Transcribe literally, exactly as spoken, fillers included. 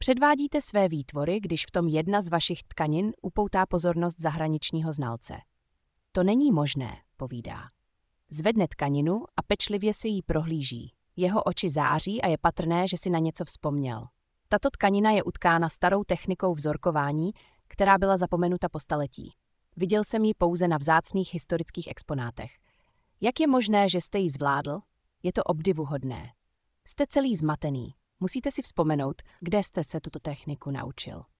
Předvádíte své výtvory, když v tom jedna z vašich tkanin upoutá pozornost zahraničního znalce. To není možné, povídá. Zvedne tkaninu a pečlivě si ji prohlíží. Jeho oči září a je patrné, že si na něco vzpomněl. Tato tkanina je utkána starou technikou vzorkování, která byla zapomenuta po staletí. Viděl jsem ji pouze na vzácných historických exponátech. Jak je možné, že jste ji zvládl? Je to obdivuhodné. Jste celý zmatený. Musíte si vzpomenout, kde jste se tuto techniku naučil.